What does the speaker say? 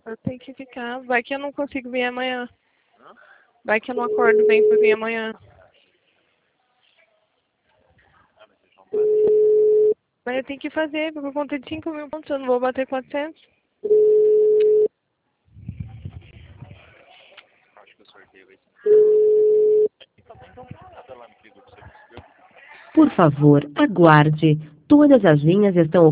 Eu tenho que ficar. Vai que eu não consigo vir amanhã. Vai que eu não acordo bem pra vir amanhã. Mas eu tenho que fazer, porque eu contei 5.000 pontos, eu não vou bater 400. Acho que o sorteio vai ser. Por favor, aguarde. Todas as linhas estão